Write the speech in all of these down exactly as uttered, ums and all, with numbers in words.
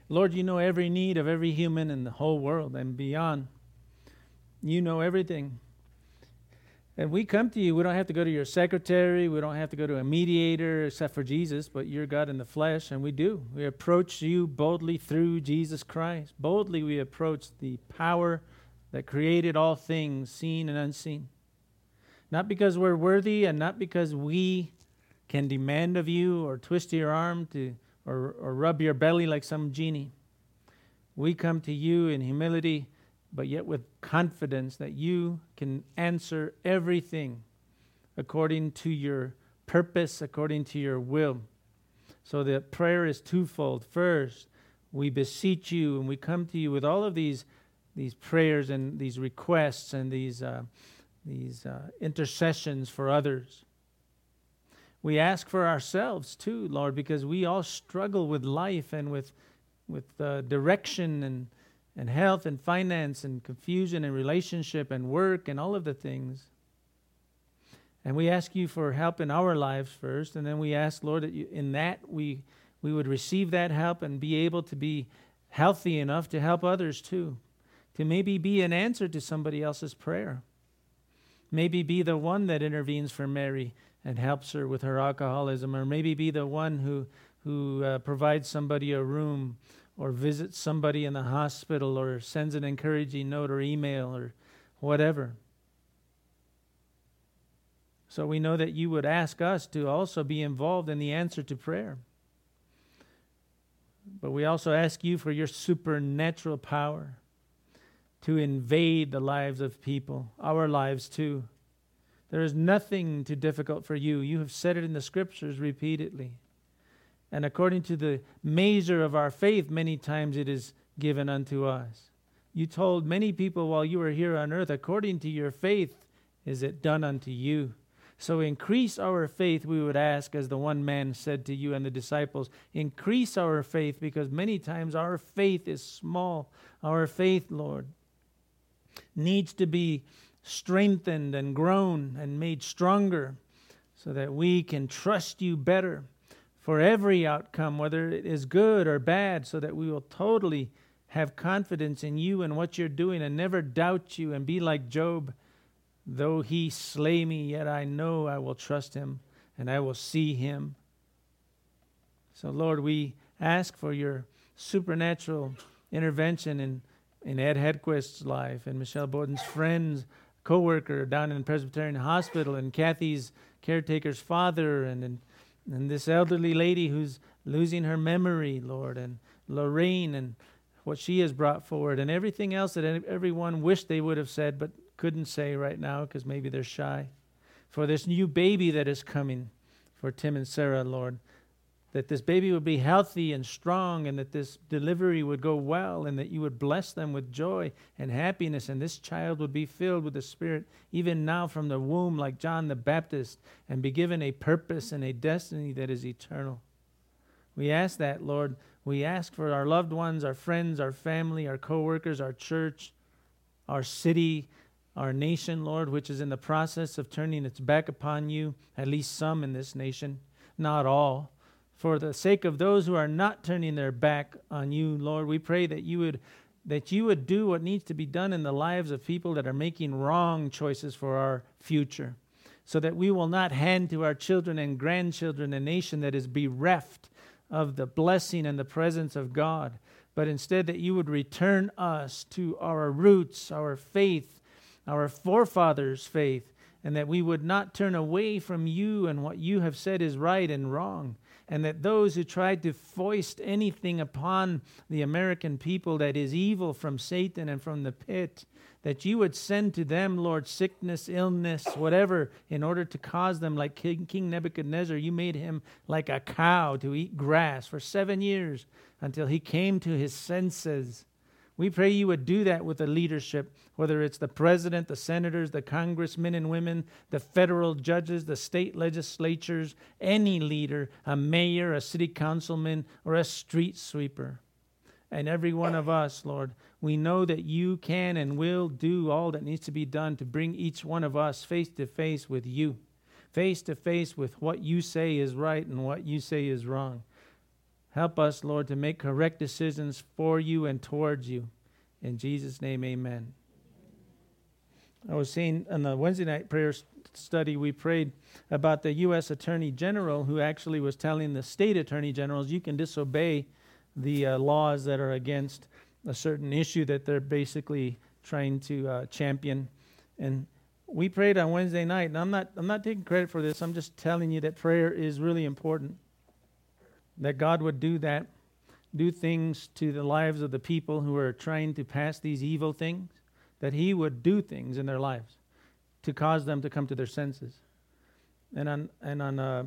Lord, you know every need of every human in the whole world and beyond. You know everything. And we come to you, we don't have to go to your secretary, we don't have to go to a mediator except for Jesus, but you're God in the flesh, and we do. We approach you boldly through Jesus Christ. Boldly we approach the power that created all things, seen and unseen. Not because we're worthy and not because we can demand of you or twist your arm to or, or rub your belly like some genie. We come to you in humility, but yet with confidence that you can answer everything according to your purpose, according to your will. So the prayer is twofold. First, we beseech you, and we come to you with all of these these prayers and these requests and these uh, these uh, intercessions for others. We ask for ourselves too, Lord, because we all struggle with life and with with uh, direction and and health and finance and confusion and relationship and work and all of the things. And we ask you for help in our lives first, and then we ask, Lord, that you, in that we we would receive that help and be able to be healthy enough to help others too, to maybe be an answer to somebody else's prayer. Maybe be the one that intervenes for Mary and helps her with her alcoholism, or maybe be the one who, who uh, provides somebody a room, or visits somebody in the hospital, or sends an encouraging note or email or whatever. So we know that you would ask us to also be involved in the answer to prayer. But we also ask you for your supernatural power to invade the lives of people, our lives too. There is nothing too difficult for you. You have said it in the scriptures repeatedly. And according to the measure of our faith, many times it is given unto us. You told many people while you were here on earth, according to your faith is it done unto you. So increase our faith, we would ask, as the one man said to you and the disciples. Increase our faith, because many times our faith is small. Our faith, Lord, needs to be strengthened and grown and made stronger so that we can trust you better for every outcome, whether it is good or bad, so that we will totally have confidence in you and what you're doing and never doubt you and be like Job. Though he slay me, yet I know I will trust him and I will see him. So, Lord, we ask for your supernatural intervention in, in Ed Hedquist's life and Michelle Bowden's friend's co-worker down in Presbyterian Hospital, and Kathy's caretaker's father, and, and and this elderly lady who's losing her memory, Lord, and Lorraine and what she has brought forward, and everything else that everyone wished they would have said but couldn't say right now because maybe they're shy. For this new baby that is coming for Tim and Sarah, Lord, that this baby would be healthy and strong, and that this delivery would go well, and that you would bless them with joy and happiness, and this child would be filled with the Spirit even now from the womb like John the Baptist, and be given a purpose and a destiny that is eternal. We ask that, Lord. We ask for our loved ones, our friends, our family, our co-workers, our church, our city, our nation, Lord, which is in the process of turning its back upon you, at least some in this nation, not all. For the sake of those who are not turning their back on you, Lord, we pray that you would that you would do what needs to be done in the lives of people that are making wrong choices for our future, so that we will not hand to our children and grandchildren a nation that is bereft of the blessing and the presence of God, but instead that you would return us to our roots, our faith, our forefathers' faith, and that we would not turn away from you and what you have said is right and wrong. And that those who tried to foist anything upon the American people that is evil from Satan and from the pit, that you would send to them, Lord, sickness, illness, whatever, in order to cause them, like King, King Nebuchadnezzar, you made him like a cow to eat grass for seven years until he came to his senses. We pray you would do that with the leadership, whether it's the president, the senators, the congressmen and women, the federal judges, the state legislatures, any leader, a mayor, a city councilman, or a street sweeper. And every one of us, Lord, we know that you can and will do all that needs to be done to bring each one of us face to face with you, face to face with what you say is right and what you say is wrong. Help us, Lord, to make correct decisions for you and towards you. In Jesus' name, amen. I was saying on the Wednesday night prayer study, we prayed about the U S Attorney General who actually was telling the state attorney generals, you can disobey the uh, laws that are against a certain issue that they're basically trying to uh, champion. And we prayed on Wednesday night, and I'm not I'm not taking credit for this. I'm just telling you that prayer is really important. That God would do that, do things to the lives of the people who are trying to pass these evil things, that He would do things in their lives to cause them to come to their senses. And on and on, uh,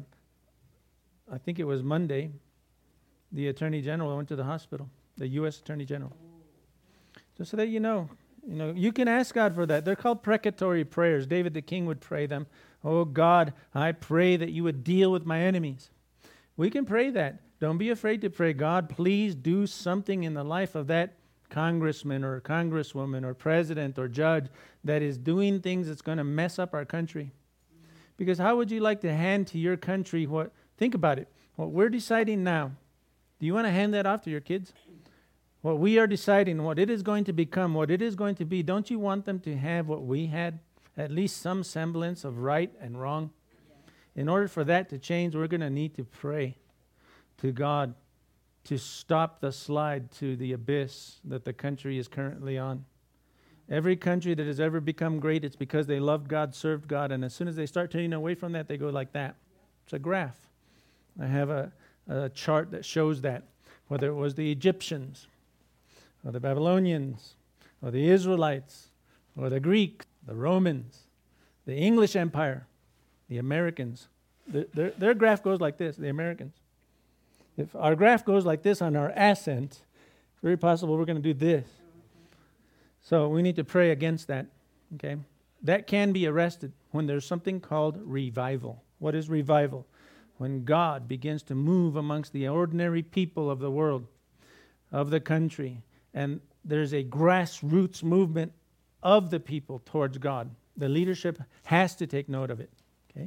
I think it was Monday, the Attorney General went to the hospital, the U S Attorney General. Just so that you know, you know, you can ask God for that. They're called precatory prayers. David the king would pray them. Oh God, I pray that you would deal with my enemies. We can pray that. Don't be afraid to pray, God, please do something in the life of that congressman or congresswoman or president or judge that is doing things that's going to mess up our country. Because how would you like to hand to your country what, think about it, what we're deciding now, do you want to hand that off to your kids? What we are deciding, what it is going to become, what it is going to be, don't you want them to have what we had? At least some semblance of right and wrong? In order for that to change, we're going to need to pray to God to stop the slide to the abyss that the country is currently on. Every country that has ever become great, it's because they loved God, served God, and as soon as they start turning away from that, they go like that. It's a graph. I have a, a chart that shows that, whether it was the Egyptians, or the Babylonians, or the Israelites, or the Greeks, the Romans, the English Empire, the Americans. Their, their, their graph goes like this, the Americans. If our graph goes like this on our ascent, very possible we're going to do this. So we need to pray against that, okay? That can be arrested when there's something called revival. What is revival? When God begins to move amongst the ordinary people of the world, of the country, and there's a grassroots movement of the people towards God. The leadership has to take note of it, okay?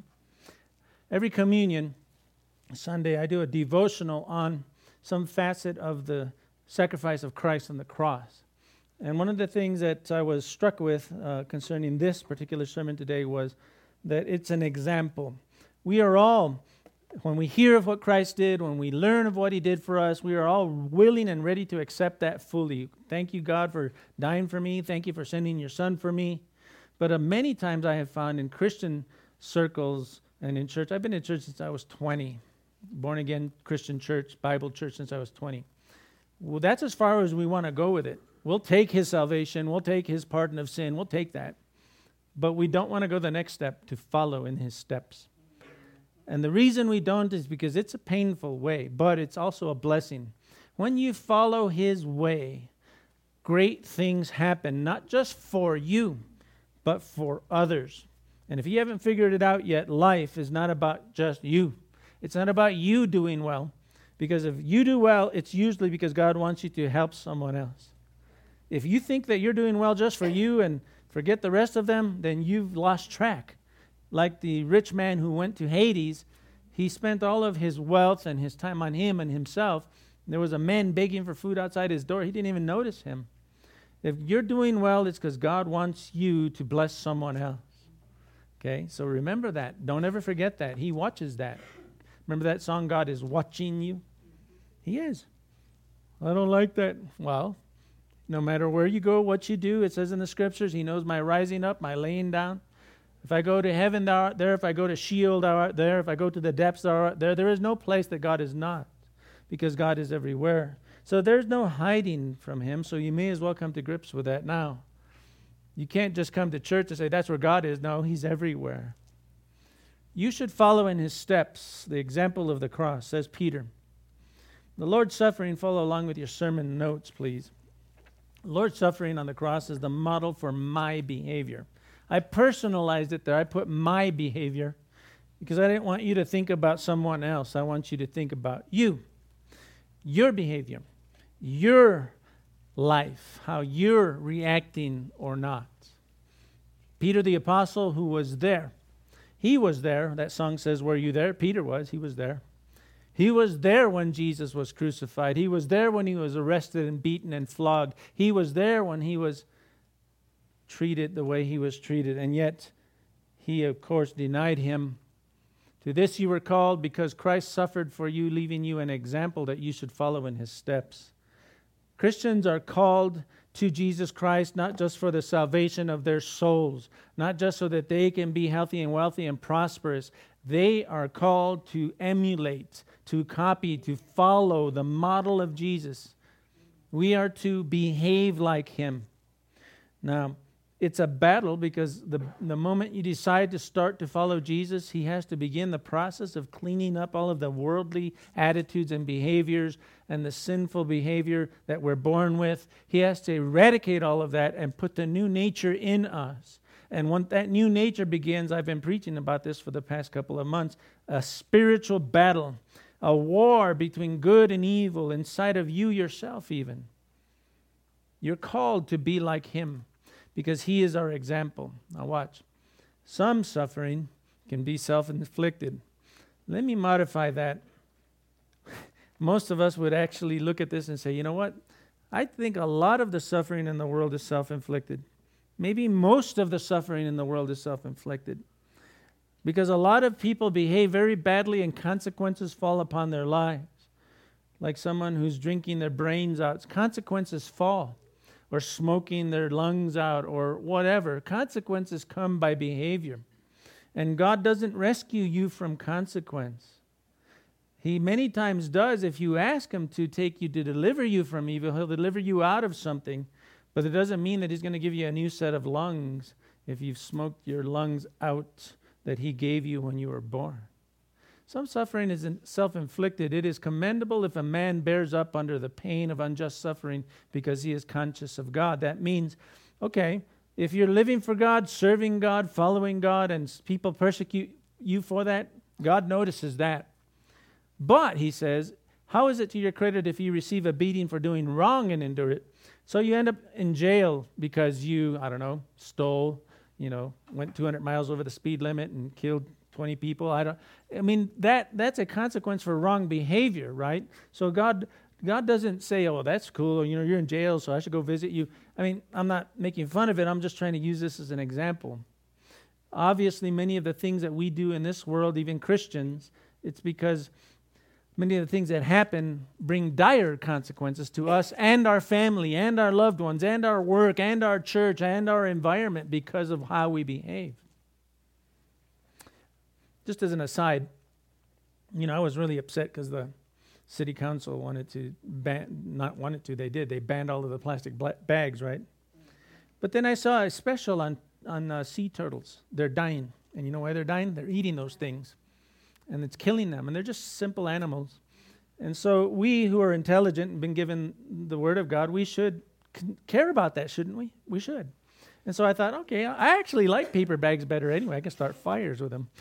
Every communion Sunday, I do a devotional on some facet of the sacrifice of Christ on the cross. And one of the things that I was struck with uh, concerning this particular sermon today was that it's an example. We are all, when we hear of what Christ did, when we learn of what He did for us, we are all willing and ready to accept that fully. Thank you, God, for dying for me. Thank you for sending your Son for me. But uh, many times I have found in Christian circles and in church, I've been in church since I was twenty. Born-again Christian church, Bible church since I was twenty. Well, that's as far as we want to go with it. We'll take His salvation. We'll take His pardon of sin. We'll take that. But we don't want to go the next step to follow in His steps. And the reason we don't is because it's a painful way, but it's also a blessing. When you follow His way, great things happen, not just for you, but for others. And if you haven't figured it out yet, life is not about just you. It's not about you doing well, because if you do well, it's usually because God wants you to help someone else. If you think that you're doing well just for you and forget the rest of them, then you've lost track. Like the rich man who went to Hades, he spent all of his wealth and his time on him and himself. There was a man begging for food outside his door. He didn't even notice him. If you're doing well, it's because God wants you to bless someone else. Okay, so remember that. Don't ever forget that. He watches that. Remember that song, God is watching you? He is. I don't like that. Well, no matter where you go, what you do, it says in the scriptures, He knows my rising up, my laying down. If I go to heaven, thou art there. If I go to Sheol, thou art there. If I go to the depths, thou art there. There is no place that God is not, because God is everywhere. So there's no hiding from Him, so you may as well come to grips with that now. You can't just come to church and say, that's where God is. No, He's everywhere. You should follow in His steps, the example of the cross, says Peter. The Lord's suffering, follow along with your sermon notes, please. The Lord's suffering on the cross is the model for my behavior. I personalized it there. I put my behavior because I didn't want you to think about someone else. I want you to think about you, your behavior, your life, how you're reacting or not. Peter the apostle, who was there, he was there. That song says, were you there? Peter was. He was there. He was there when Jesus was crucified. He was there when he was arrested and beaten and flogged. He was there when he was treated the way he was treated. And yet, he, of course, denied him. To this you were called because Christ suffered for you, leaving you an example that you should follow in his steps. Christians are called to Jesus Christ not just for the salvation of their souls, not just so that they can be healthy and wealthy and prosperous. They are called to emulate, to copy, to follow the model of Jesus. We are to behave like him. Now, it's a battle because the, the moment you decide to start to follow Jesus, he has to begin the process of cleaning up all of the worldly attitudes and behaviors and the sinful behavior that we're born with. He has to eradicate all of that and put the new nature in us. And when that new nature begins, I've been preaching about this for the past couple of months, a spiritual battle, a war between good and evil inside of you yourself even. You're called to be like him, because he is our example. Now watch. Some suffering can be self-inflicted. Let me modify that. Most of us would actually look at this and say, you know what? I think a lot of the suffering in the world is self-inflicted. Maybe most of the suffering in the world is self-inflicted. Because a lot of people behave very badly and consequences fall upon their lives. Like someone who's drinking their brains out. Consequences fall. Or smoking their lungs out, or whatever. Consequences come by behavior. And God doesn't rescue you from consequence. He many times does. If you ask him to take you to deliver you from evil, he'll deliver you out of something. But it doesn't mean that he's going to give you a new set of lungs if you've smoked your lungs out that he gave you when you were born. Some suffering is self-inflicted. It is commendable if a man bears up under the pain of unjust suffering because he is conscious of God. That means, okay, if you're living for God, serving God, following God, and people persecute you for that, God notices that. But, he says, how is it to your credit if you receive a beating for doing wrong and endure it? So you end up in jail because you, I don't know, stole, you know, went two hundred miles over the speed limit and killed twenty people. I don't. I mean that that's a consequence for wrong behavior, right? So God, God doesn't say, "Oh, that's cool. You know, you're in jail, so I should go visit you." I mean, I'm not making fun of it. I'm just trying to use this as an example. Obviously, many of the things that we do in this world, even Christians, it's because many of the things that happen bring dire consequences to us and our family and our loved ones and our work and our church and our environment because of how we behave. Just as an aside, you know, I was really upset because the city council wanted to ban, not wanted to, they did. They banned all of the plastic bla- bags, right? But then I saw a special on, on uh, sea turtles. They're dying. And you know why they're dying? They're eating those things. And it's killing them. And they're just simple animals. And so we who are intelligent and been given the Word of God, we should c- care about that, shouldn't we? We should. And so I thought, okay, I actually like paper bags better anyway. I can start fires with them.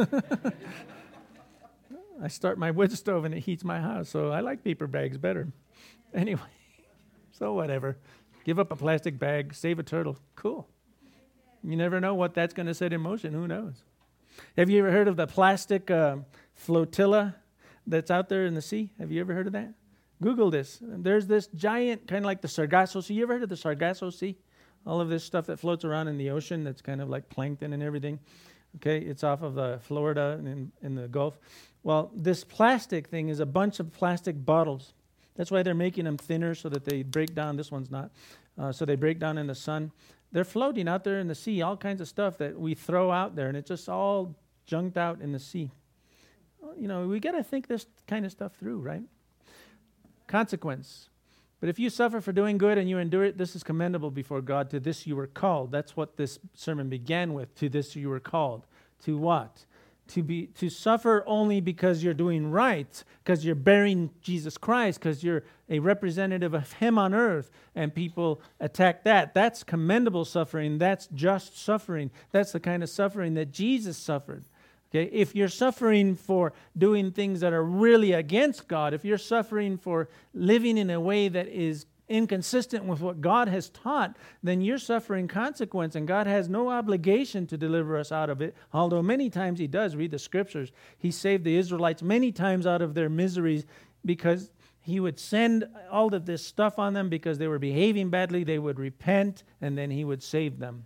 I start my wood stove and it heats my house, so I like paper bags better. Anyway, so whatever. Give up a plastic bag, save a turtle. Cool. You never know what that's going to set in motion. Who knows? Have you ever heard of the plastic uh, flotilla that's out there in the sea? Have you ever heard of that? Google this. There's this giant, kind of like the Sargasso Sea. You ever heard of the Sargasso Sea? All of this stuff that floats around in the ocean that's kind of like plankton and everything. Okay, it's off of the Florida and in, in the Gulf. Well, this plastic thing is a bunch of plastic bottles. That's why they're making them thinner so that they break down. This one's not. Uh, so they break down in the sun. They're floating out there in the sea, all kinds of stuff that we throw out there, and it's just all junked out in the sea. Well, you know, we got to think this kind of stuff through, right? Consequence. But if you suffer for doing good and you endure it, this is commendable before God. To this you were called. That's what this sermon began with. To this you were called. To what? To be to suffer only because you're doing right, because you're bearing Jesus Christ, because you're a representative of Him on earth, and people attack that. That's commendable suffering. That's just suffering. That's the kind of suffering that Jesus suffered. Okay, if you're suffering for doing things that are really against God, if you're suffering for living in a way that is inconsistent with what God has taught, then you're suffering consequence, and God has no obligation to deliver us out of it, although many times he does. Read the scriptures. He saved the Israelites many times out of their miseries because he would send all of this stuff on them because they were behaving badly. They would repent, and then he would save them.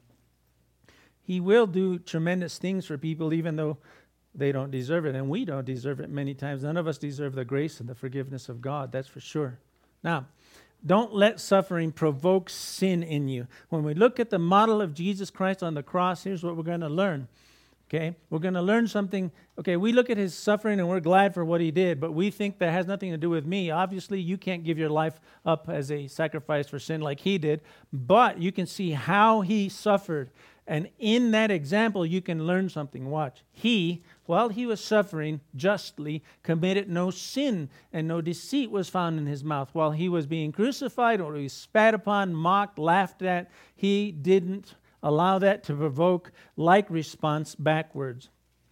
He will do tremendous things for people even though they don't deserve it, and we don't deserve it many times. None of us deserve the grace and the forgiveness of God, that's for sure. Now, don't let suffering provoke sin in you. When we look at the model of Jesus Christ on the cross, here's what we're going to learn. Okay, we're going to learn something. Okay, we look at his suffering and we're glad for what he did, but we think that has nothing to do with me. Obviously, you can't give your life up as a sacrifice for sin like he did, but you can see how he suffered. And in that example, you can learn something. Watch. He, while he was suffering justly, committed no sin, and no deceit was found in his mouth. While he was being crucified, or he was spat upon, mocked, laughed at, he didn't allow that to provoke like response backwards.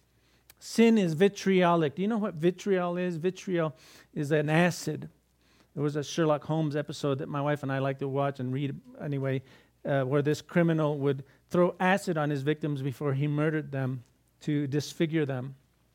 Sin is vitriolic. Do you know what vitriol is? Vitriol is an acid. There was a Sherlock Holmes episode that my wife and I like to watch and read anyway, uh, where this criminal would throw acid on his victims before he murdered them to disfigure them.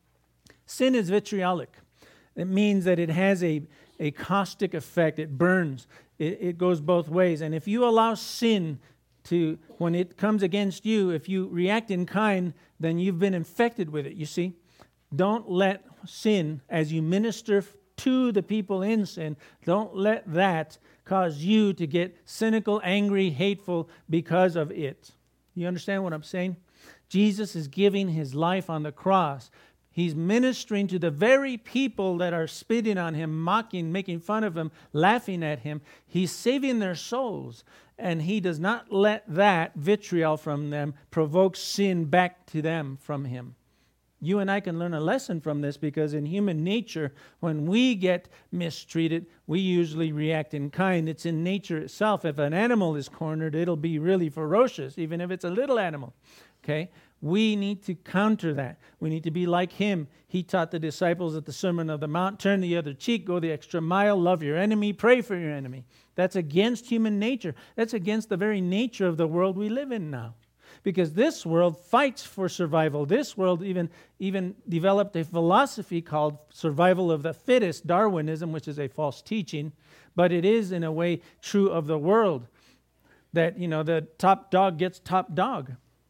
Sin is vitriolic. It means that it has a, a caustic effect. It burns. It, it goes both ways. And if you allow sin to, when it comes against you, if you react in kind, then you've been infected with it, you see. Don't let sin, as you minister to the people in sin, don't let that cause you to get cynical, angry, hateful because of it. You understand what I'm saying? Jesus is giving his life on the cross. He's ministering to the very people that are spitting on him, mocking, making fun of him, laughing at him. He's saving their souls. And he does not let that vitriol from them provoke sin back to them from him. You and I can learn a lesson from this because in human nature, when we get mistreated, we usually react in kind. It's in nature itself. If an animal is cornered, it'll be really ferocious, even if it's a little animal. Okay? We need to counter that. We need to be like him. He taught the disciples at the Sermon on the Mount, turn the other cheek, go the extra mile, love your enemy, pray for your enemy. That's against human nature. That's against the very nature of the world we live in now. Because this world fights for survival. This world even, even developed a philosophy called survival of the fittest, Darwinism, which is a false teaching. But it is, in a way, true of the world. That, you know, the top dog gets top dog.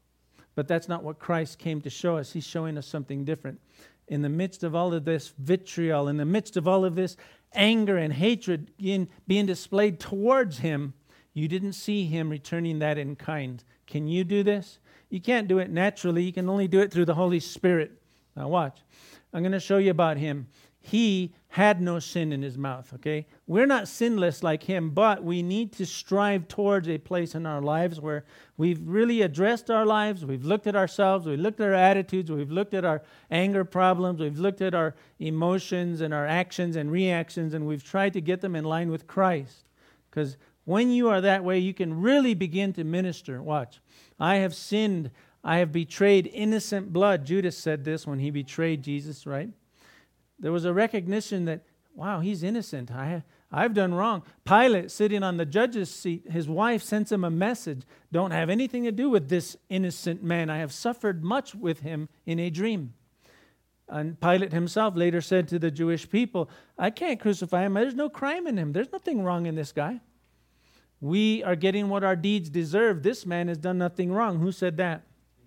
But that's not what Christ came to show us. He's showing us something different. In the midst of all of this vitriol, in the midst of all of this anger and hatred being, being displayed towards him, you didn't see him returning that in kind. Can you do this? You can't do it naturally. You can only do it through the Holy Spirit. Now watch. I'm going to show you about him. He had no sin in his mouth, okay? We're not sinless like him, but we need to strive towards a place in our lives where we've really addressed our lives, we've looked at ourselves, we've looked at our attitudes, we've looked at our anger problems, we've looked at our emotions and our actions and reactions, and we've tried to get them in line with Christ. Because when you are that way, you can really begin to minister. Watch. I have sinned. I have betrayed innocent blood. Judas said this when he betrayed Jesus, right? There was a recognition that, wow, he's innocent. I, I've done wrong. Pilate, sitting on the judge's seat, his wife sends him a message. Don't have anything to do with this innocent man. I have suffered much with him in a dream. And Pilate himself later said to the Jewish people, I can't crucify him. There's no crime in him. There's nothing wrong in this guy. We are getting what our deeds deserve. This man has done nothing wrong. Who said that?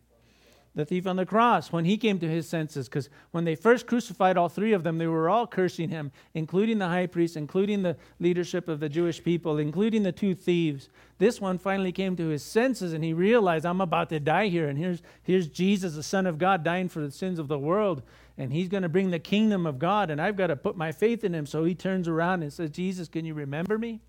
The thief on the cross, when he came to his senses. Because when they first crucified all three of them, they were all cursing him, including the high priest, including the leadership of the Jewish people, including the two thieves. This one finally came to his senses and he realized, I'm about to die here. And here's, here's Jesus, the Son of God, dying for the sins of the world. And he's going to bring the kingdom of God. And I've got to put my faith in him. So he turns around and says, Jesus, can you remember me?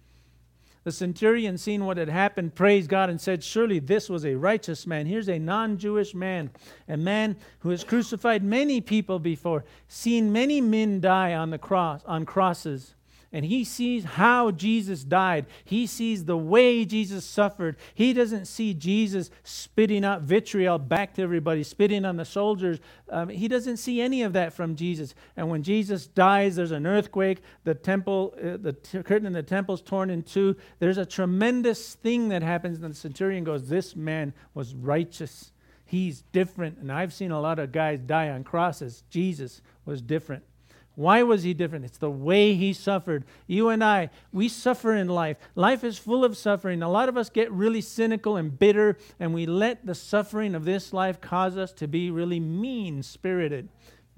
The centurion, seeing what had happened, praised God and said, surely this was a righteous man. Here's a non-Jewish man, a man who has crucified many people before, seen many men die on the cross, on crosses. and he sees how Jesus died. He sees the way Jesus suffered. He doesn't see Jesus spitting out vitriol back to everybody, spitting on the soldiers. Um, he doesn't see any of that from Jesus. And when Jesus dies, there's an earthquake. The temple, uh, the t- curtain in the temple is torn in two. There's a tremendous thing that happens, and the centurion goes, this man was righteous. He's different. And I've seen a lot of guys die on crosses. Jesus was different. Why was he different? It's the way he suffered. You and I, we suffer in life. Life is full of suffering. A lot of us get really cynical and bitter, and we let the suffering of this life cause us to be really mean-spirited.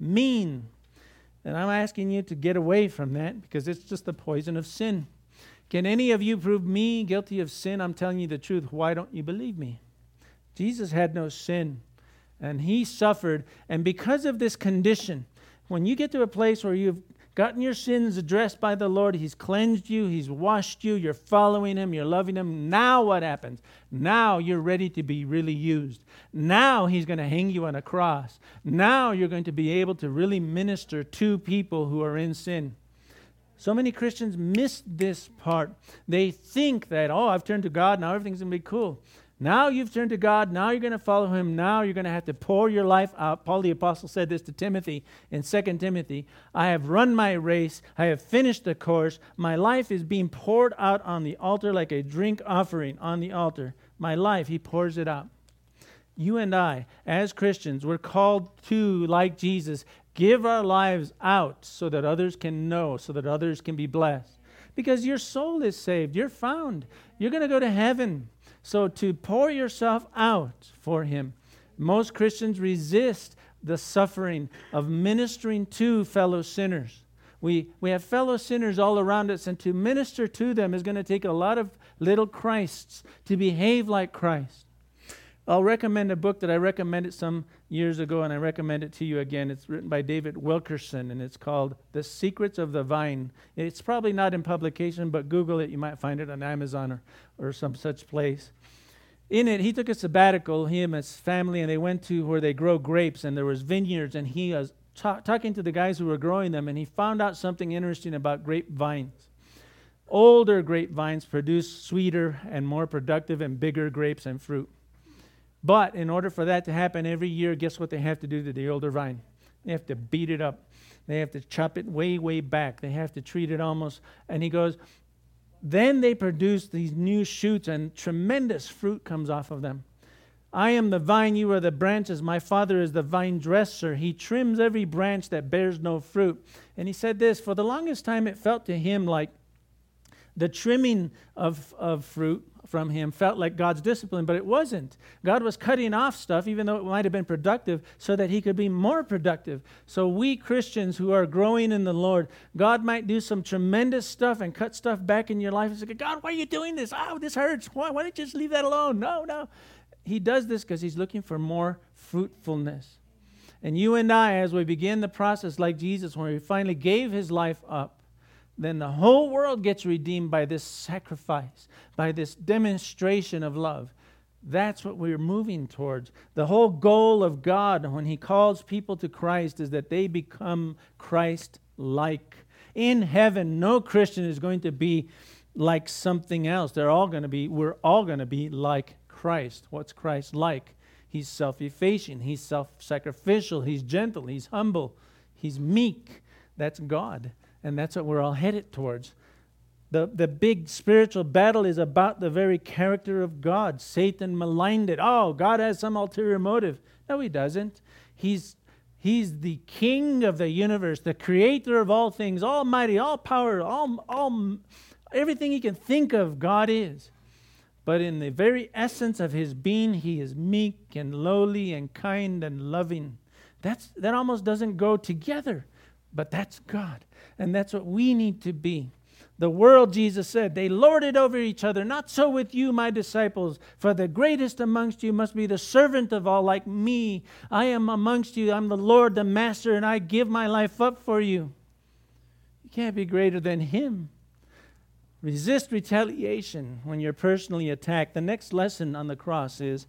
Mean. And I'm asking you to get away from that, because it's just the poison of sin. Can any of you prove me guilty of sin? I'm telling you the truth. Why don't you believe me? Jesus had no sin, and he suffered. And because of this condition, when you get to a place where you've gotten your sins addressed by the Lord, he's cleansed you, he's washed you, you're following him, you're loving him, now what happens? Now you're ready to be really used. Now he's going to hang you on a cross. Now you're going to be able to really minister to people who are in sin. So many Christians miss this part. They think that, oh, I've turned to God, now everything's going to be cool. Now you've turned to God. Now you're going to follow him. Now you're going to have to pour your life out. Paul the Apostle said this to Timothy in Second Timothy. I have run my race. I have finished the course. My life is being poured out on the altar like a drink offering on the altar. My life, he pours it out. You and I, as Christians, we're called to, like Jesus, give our lives out so that others can know, so that others can be blessed. Because your soul is saved. You're found. You're going to go to heaven. So to pour yourself out for him. Most Christians resist the suffering of ministering to fellow sinners. We, we have fellow sinners all around us, and to minister to them is going to take a lot of little Christs to behave like Christ. I'll recommend a book that I recommended some years ago, and I recommend it to you again. It's written by David Wilkerson, and it's called The Secrets of the Vine. It's probably not in publication, but Google it. You might find it on Amazon or, or some such place. In it, he took a sabbatical, he and his family, and they went to where they grow grapes, and there was vineyards, and he was ta- talking to the guys who were growing them, and he found out something interesting about grapevines. Older grapevines produce sweeter and more productive and bigger grapes and fruit. But in order for that to happen every year, guess what they have to do to the older vine? They have to beat it up. They have to chop it way, way back. They have to treat it almost. And he goes, then they produce these new shoots and tremendous fruit comes off of them. I am the vine, you are the branches. My Father is the vine dresser. He trims every branch that bears no fruit. And he said this, for the longest time it felt to him like the trimming of, of fruit from him felt like God's discipline, but it wasn't. God was cutting off stuff, even though it might have been productive, so that he could be more productive. So we Christians who are growing in the Lord, God might do some tremendous stuff and cut stuff back in your life and say, God, why are you doing this? Oh, this hurts. Why, why don't you just leave that alone? No, no. He does this because he's looking for more fruitfulness. And you and I, as we begin the process like Jesus, where he finally gave his life up, then the whole world gets redeemed by this sacrifice, by this demonstration of love. That's what we're moving towards. The whole goal of God when he calls people to Christ is that they become Christ-like. In heaven, no Christian is going to be like something else. They're all going to be, we're all going to be like Christ. What's Christ like? He's self-effacing. He's self-sacrificial. He's gentle. He's humble. He's meek. That's God. And that's what we're all headed towards. The, the big spiritual battle is about the very character of God. Satan maligned it. Oh, God has some ulterior motive. No, he doesn't. He's, he's the king of the universe, the creator of all things, almighty, all power, all, all, everything he can think of, God is. But in the very essence of his being, he is meek and lowly and kind and loving. That's, that almost doesn't go together. But that's God. And that's what we need to be. The world, Jesus said, they lord it over each other. Not so with you, my disciples. For the greatest amongst you must be the servant of all, like me. I am amongst you. I'm the Lord, the Master, and I give my life up for you. You can't be greater than him. Resist retaliation when you're personally attacked. The next lesson on the cross is,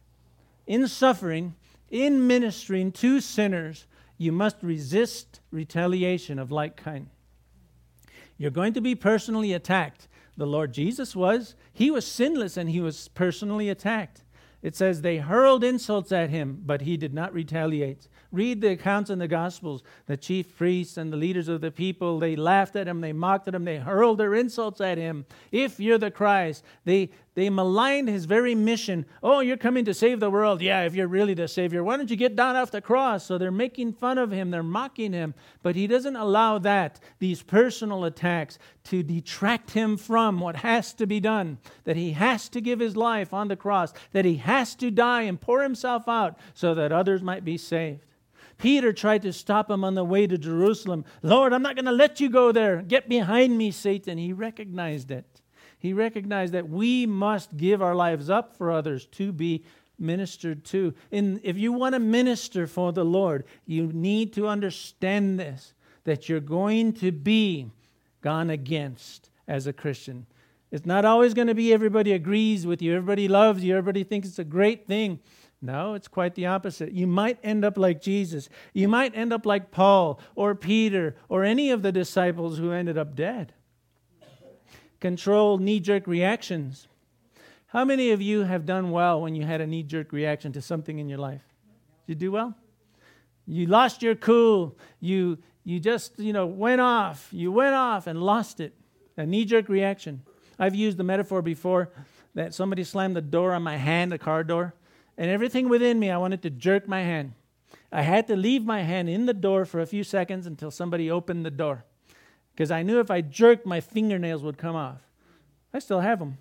in suffering, in ministering to sinners, you must resist retaliation of like kind. You're going to be personally attacked. The Lord Jesus was. He was sinless and he was personally attacked. It says they hurled insults at him, but he did not retaliate. Read the accounts in the Gospels. The chief priests and the leaders of the people, they laughed at him, they mocked at him, they hurled their insults at him. If you're the Christ, they they maligned his very mission. Oh, you're coming to save the world. Yeah, if you're really the Savior, why don't you get down off the cross? So they're making fun of him, they're mocking him. But he doesn't allow that, these personal attacks, to detract him from what has to be done. That he has to give his life on the cross. That he has to die and pour himself out so that others might be saved. Peter tried to stop him on the way to Jerusalem. Lord, I'm not going to let you go there. Get behind me, Satan. He recognized it. He recognized that we must give our lives up for others to be ministered to. And if you want to minister for the Lord, you need to understand this, that you're going to be gone against as a Christian. It's not always going to be everybody agrees with you, everybody loves you, everybody thinks it's a great thing. No, it's quite the opposite. You might end up like Jesus. You might end up like Paul or Peter or any of the disciples who ended up dead. Control knee-jerk reactions. How many of you have done well when you had a knee-jerk reaction to something in your life? Did you do well? You lost your cool. You you just, you know, went off. You went off and lost it. A knee-jerk reaction. I've used the metaphor before that somebody slammed the door on my hand, the car door, and everything within me, I wanted to jerk my hand. I had to leave my hand in the door for a few seconds until somebody opened the door. Because I knew if I jerked, my fingernails would come off. I still have them.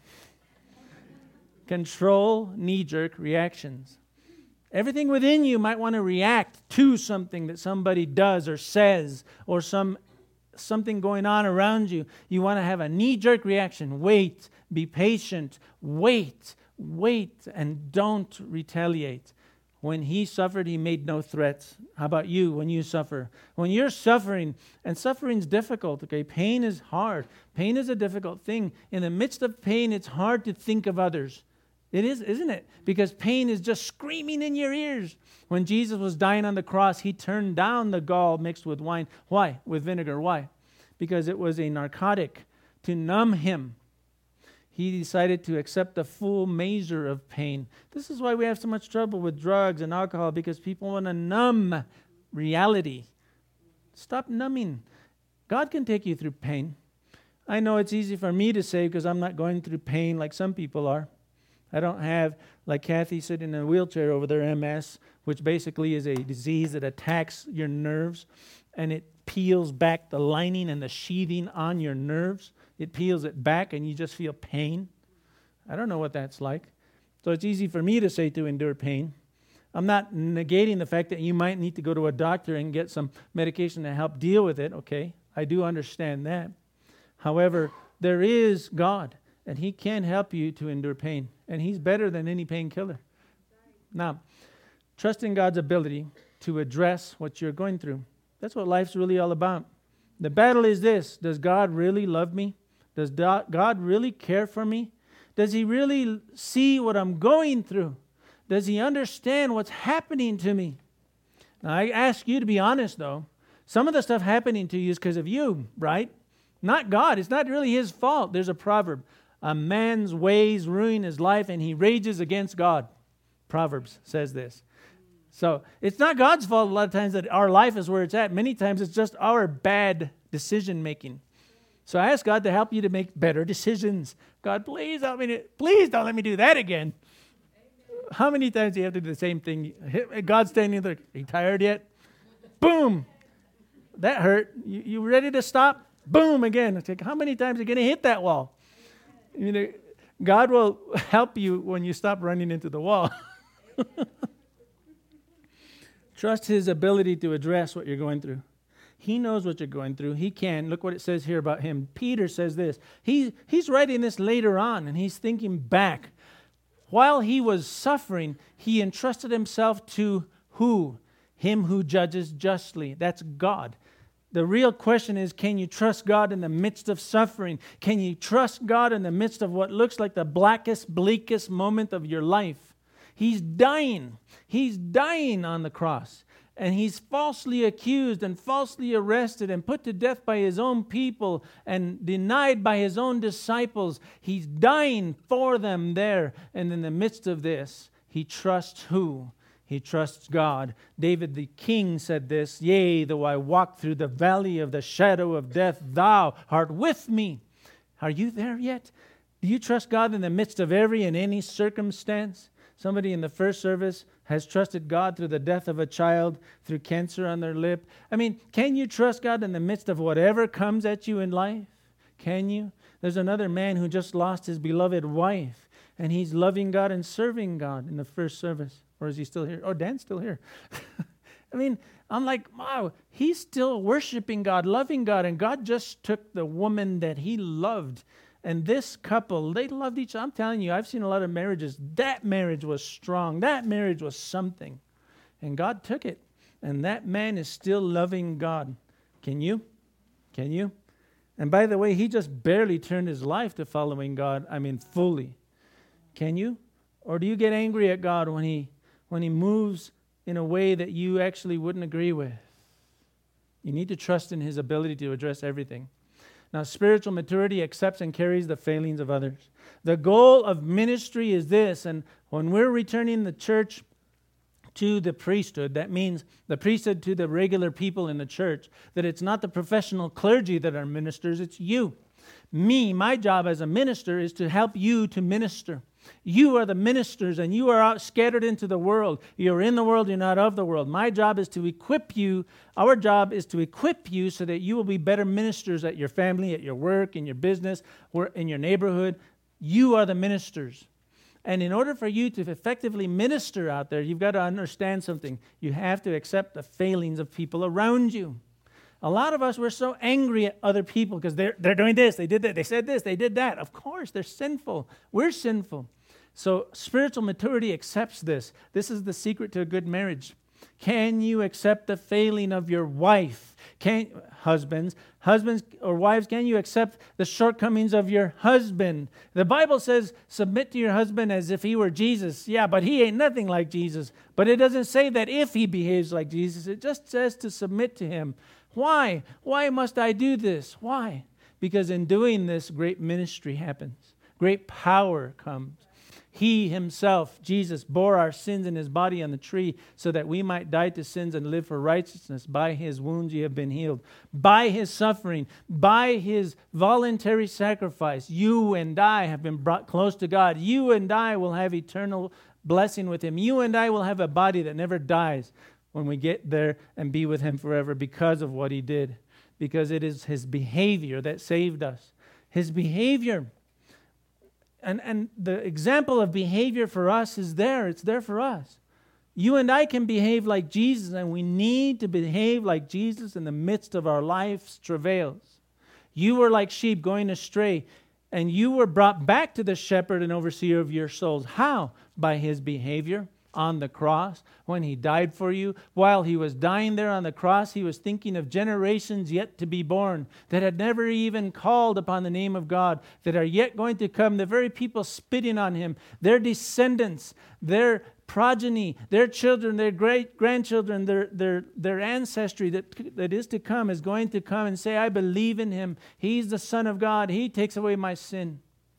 Control knee-jerk reactions. Everything within you might want to react to something that somebody does or says or some something going on around you. You want to have a knee-jerk reaction. Wait, be patient, wait, wait, and don't retaliate. When he suffered, he made no threats. How about you when you suffer? When you're suffering, and suffering's difficult, okay? Pain is hard. Pain is a difficult thing. In the midst of pain, it's hard to think of others. It is, isn't it? Because pain is just screaming in your ears. When Jesus was dying on the cross, he turned down the gall mixed with wine. Why? With vinegar. Why? Because it was a narcotic to numb him. He decided to accept the full measure of pain. This is why we have so much trouble with drugs and alcohol, because people want to numb reality. Stop numbing. God can take you through pain. I know it's easy for me to say because I'm not going through pain like some people are. I don't have, like Kathy sitting in a wheelchair over there, M S, which basically is a disease that attacks your nerves, and it peels back the lining and the sheathing on your nerves. It peels it back and you just feel pain. I don't know what that's like. So it's easy for me to say to endure pain. I'm not negating the fact that you might need to go to a doctor and get some medication to help deal with it, okay? I do understand that. However, there is God, and he can help you to endure pain. And he's better than any painkiller. Now, trust in God's ability to address what you're going through. That's what life's really all about. The battle is this: does God really love me? Does God really care for me? Does he really see what I'm going through? Does he understand what's happening to me? Now, I ask you to be honest, though. Some of the stuff happening to you is because of you, right? Not God. It's not really his fault. There's a proverb. A man's ways ruin his life, and he rages against God. Proverbs says this. So it's not God's fault a lot of times that our life is where it's at. Many times it's just our bad decision making. So I ask God to help you to make better decisions. God, please help me to, please don't let me do that again. Amen. How many times do you have to do the same thing? God's standing there, are you tired yet? Boom. That hurt. You, you ready to stop? Boom again. It's like, how many times are you going to hit that wall? You know, God will help you when you stop running into the wall. Trust his ability to address what you're going through. He knows what you're going through. He can. Look what it says here about him. Peter says this. He, he's writing this later on, and he's thinking back. While he was suffering, he entrusted himself to who? Him who judges justly. That's God. The real question is, can you trust God in the midst of suffering? Can you trust God in the midst of what looks like the blackest, bleakest moment of your life? He's dying. He's dying on the cross. and he's falsely accused and falsely arrested and put to death by his own people and denied by his own disciples. He's dying for them there. And in the midst of this, he trusts who? He trusts God. David the king said this, "Yea, though I walk through the valley of the shadow of death, thou art with me." Are you there yet? Do you trust God in the midst of every and any circumstance? Somebody in the first service has trusted God through the death of a child, through cancer on their lip. I mean, can you trust God in the midst of whatever comes at you in life? Can you? There's another man who just lost his beloved wife, and he's loving God and serving God in the first service. Or is he still here? Oh, Dan's still here. I mean, I'm like, wow, he's still worshiping God, loving God, and God just took the woman that he loved. And this couple, they loved each other. I'm telling you, I've seen a lot of marriages. That marriage was strong. That marriage was something. And God took it. And that man is still loving God. Can you? Can you? And by the way, he just barely turned his life to following God. I mean, fully. Can you? Or do you get angry at God when he when he moves in a way that you actually wouldn't agree with? You need to trust in his ability to address everything. Now, spiritual maturity accepts and carries the failings of others. The goal of ministry is this, and when we're returning the church to the priesthood, that means the priesthood to the regular people in the church, that it's not the professional clergy that are ministers, it's you. Me, my job as a minister is to help you to minister. You are the ministers, and you are out scattered into the world. You're in the world, you're not of the world. My job is to equip you. Our job is to equip you so that you will be better ministers at your family, at your work, in your business, or in your neighborhood. You are the ministers. And in order for you to effectively minister out there, you've got to understand something. You have to accept the failings of people around you. A lot of us, we're so angry at other people because they're, they're doing this, they did that, they said this, they did that. Of course, they're sinful. We're sinful. So spiritual maturity accepts this. This is the secret to a good marriage. Can you accept the failing of your wife? Can husbands, husbands or wives, can you accept the shortcomings of your husband? The Bible says, submit to your husband as if he were Jesus. Yeah, but he ain't nothing like Jesus. But it doesn't say that if he behaves like Jesus. It just says to submit to him. Why? Why must I do this? Why? Because in doing this, great ministry happens. Great power comes. He himself, Jesus, bore our sins in his body on the tree so that we might die to sins and live for righteousness. By his wounds you have been healed. By his suffering, by his voluntary sacrifice, you and I have been brought close to God. You and I will have eternal blessing with him. You and I will have a body that never dies when we get there and be with him forever because of what he did. Because it is his behavior that saved us. His behavior. And, and the example of behavior for us is there. It's there for us. You and I can behave like Jesus, and we need to behave like Jesus in the midst of our life's travails. You were like sheep going astray, and you were brought back to the shepherd and overseer of your souls. How? By his behavior on the cross when he died for you. While he was dying there on the cross, he was thinking of generations yet to be born that had never even called upon the name of God, that are yet going to come, the very people spitting on him, their descendants, their progeny, their children, their great-grandchildren, their, their, their ancestry that, that is to come is going to come and say, I believe in him. He's the Son of God. He takes away my sin.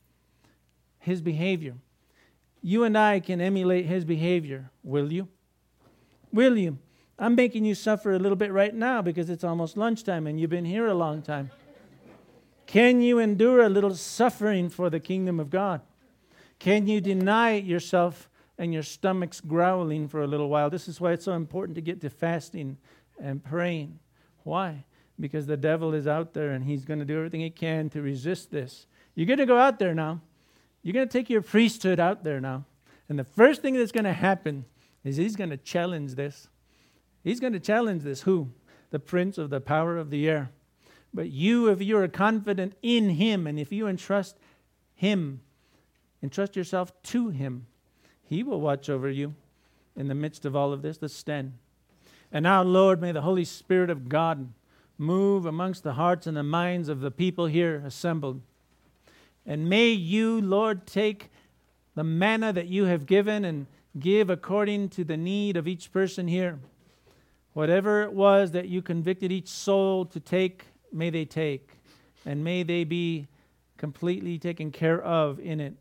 His behavior. You and I can emulate his behavior. Will you? Will you? I'm making you suffer a little bit right now because it's almost lunchtime and you've been here a long time. Can you endure a little suffering for the kingdom of God? Can you deny yourself and your stomach's growling for a little while? This is why it's so important to get to fasting and praying. Why? Because the devil is out there and he's going to do everything he can to resist this. You're going to go out there now. You're going to take your priesthood out there now. And the first thing that's going to happen is he's going to challenge this. He's going to challenge this. Who? The prince of the power of the air. But you, if you are confident in him, and if you entrust him, entrust yourself to him, he will watch over you in the midst of all of this. Let's stand. And now, Lord, may the Holy Spirit of God move amongst the hearts and the minds of the people here assembled. And may you, Lord, take the manna that you have given and give according to the need of each person here. Whatever it was that you convicted each soul to take, may they take. And may they be completely taken care of in it.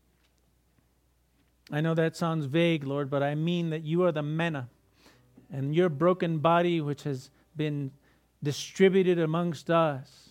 I know that sounds vague, Lord, but I mean that you are the manna. And your broken body, which has been distributed amongst us,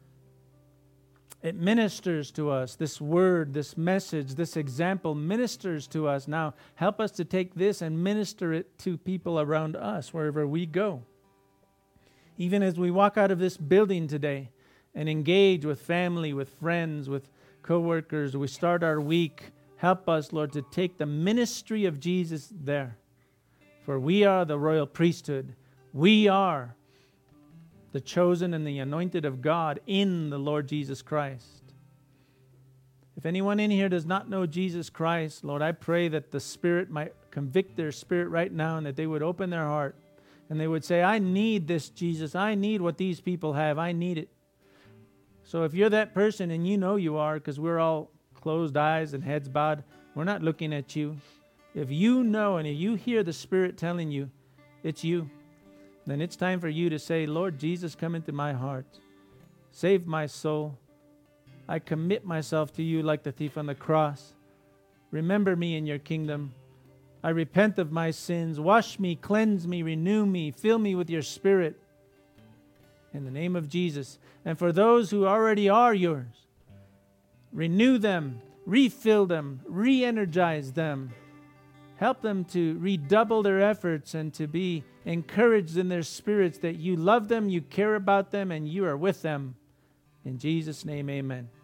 it ministers to us. This word, this message, this example ministers to us. Now, help us to take this and minister it to people around us, wherever we go. Even as we walk out of this building today and engage with family, with friends, with co-workers, we start our week. Help us, Lord, to take the ministry of Jesus there. For we are the royal priesthood. We are the chosen and the anointed of God in the Lord Jesus Christ. If anyone in here does not know Jesus Christ, Lord, I pray that the Spirit might convict their spirit right now and that they would open their heart and they would say, I need this Jesus. I need what these people have. I need it. So if you're that person, and you know you are, because we're all closed eyes and heads bowed, we're not looking at you. If you know and if you hear the Spirit telling you it's you, then it's time for you to say, Lord Jesus, come into my heart. Save my soul. I commit myself to you like the thief on the cross. Remember me in your kingdom. I repent of my sins. Wash me, cleanse me, renew me, fill me with your Spirit. In the name of Jesus. And for those who already are yours, renew them, refill them, re-energize them. Help them to redouble their efforts and to be encouraged in their spirits that you love them, you care about them, and you are with them. In Jesus' name, amen.